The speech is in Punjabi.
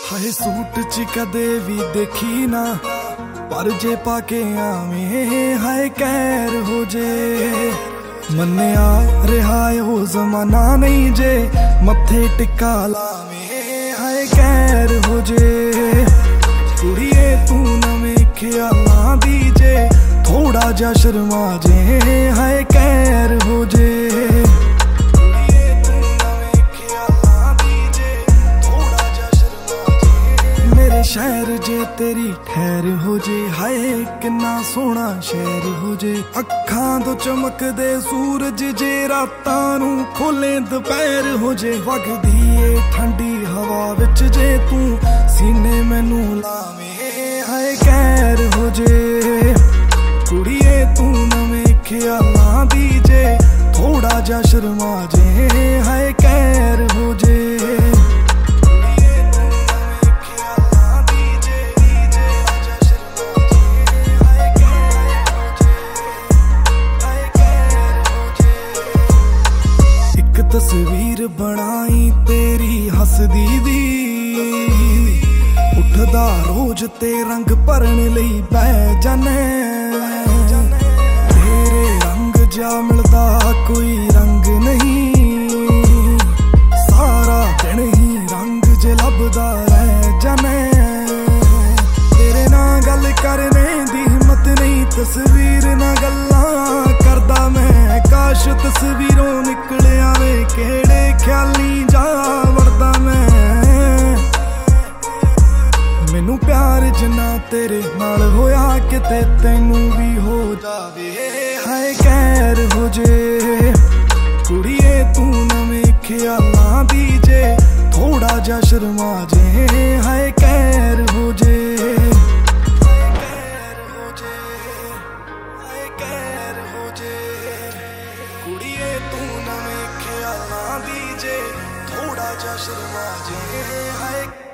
ਹਾਏ ਸੂਟ ਚ ਕਦੇ ਵੀ ਦੇਖੀ ਨਾ, ਪਰ ਜੇ ਪਾ ਕੇ ਆਵੇਂ ਹਾਏ ਕਹਿਰ ਹੋ ਜੇ। ਮੰਨਿਆ ਰਿਹਾ ਉਹ ਜ਼ਮਾਨਾ ਨਹੀਂ ਜੇ, ਮੱਥੇ ਟਿੱਕਾ ਲਾਵੇਂ ਹਾਏ ਕਹਿਰ ਹੋ ਜੇ। ਕੁੜੀਏ ਤੂੰ ਨਵੇਂ ਖਿਆਲਾਂ ਦੀ ਜੇ, ਥੋੜਾ ਜਿਹਾ ਸ਼ਰਮਾ ਜੇ ਹਾਏ ਕਹਿਰ ਹੋ ਜੇ। ਸ਼ਹਿਰ ਜੇ ਤੇਰੀ ਠਹਿਰ ਹੋ ਜੇ, ਹਾਏ ਕਿੰਨਾ ਸੋਹਣਾ ਸ਼ਹਿਰ ਹੋ ਜੇ। ਅੱਖਾਂ ਤੋਂ ਚਮਕਦੇ ਸੂਰਜ ਜੇ ਰਾਤਾਂ ਨੂੰ ਖੋਲੇ ਦੁਪਹਿਰ ਹੋ ਜੇ। ਵਗਦੀ ਏ ਠੰਡੀ ਹਵਾ ਵਿੱਚ ਜੇ ਤੂੰ ਸੀਨੇ ਮੈਨੂੰ ਲਾਵੇਂ ਹਾਏ ਕਹਿਰ ਹੋ ਜੇ। ਕੁੜੀਏ ਤੂੰ ਨਵੇਂ ਖਿਆਲਾਂ ਦੀ ਜੇ, ਥੋੜਾ ਜਿਹਾ ਸ਼ਰਮਾ ਜੇ ਹਾਏ ਕਹਿਰ ਹੋ ਜੇ। ਤਸਵੀਰ ਬਣਾਈ ਤੇਰੀ ਹੱਸਦੀ ਦੀ, ਉੱਠਦਾ ਰੋਜ਼ ਤੇ ਰੰਗ ਭਰਨ ਲਈ ਬਹਿ ਜਾਨੇ। ਤੇਰੇ ਰੰਗ ਜਾ ਮਿਲਦਾ ਕੋਈ ਰੰਗ ਨਹੀਂ, ਸਾਰਾ ਦਿਨ ਹੀ ਰੰਗ ਜੇ ਲੱਭਦਾ ਰਹਿ ਜਾਨੇ। ਤੇਰੇ ਨਾਲ ਗੱਲ ਕਰਨੇ ਦੀ ਹਿੰਮਤ ਨਹੀਂ, ਤਸਵੀਰ ਨਾਲ ਗੱਲਾਂ ਕਰਦਾ ਮੈਂ। ਕਾਸ਼ ਤਸਵੀਰੋਂ ਨਿਕਲਿਆ ਵੇ ਕਿਹੜੇ ਖਿਆਲੀ ਜਾ ਵੜਦਾ ਮੈਂ। ਮੈਨੂੰ ਪਿਆਰ ਜਿੰਨਾ ਤੇਰੇ ਨਾਲ ਹੋਇਆ, ਕਿਤੇ ਤੈਨੂੰ ਵੀ ਹੋ ਜਾਵੇ ਹਾਏ ਕਹਿਰ ਹੋ ਜੇ। ਕੁੜੀਏ ਤੂੰ ਨਵੇਂ ਖਿਆਲਾਂ ਦੀ ਜੇ, ਥੋੜਾ ਜਿਹਾ ਸ਼ਰਮਾ ਜੇ ਹਾਏ ਕਹਿਰ ਹੋ ਜੇ। ਕੁੜੀਏ ਤੂੰ ਨਵੇਂ ਖਿਆਲਾਂ ਦੀ ਜੇ, ਥੋੜਾ ਜਿਹਾ ਸ਼ਰਮਾ ਜੇ ਹਾਏ।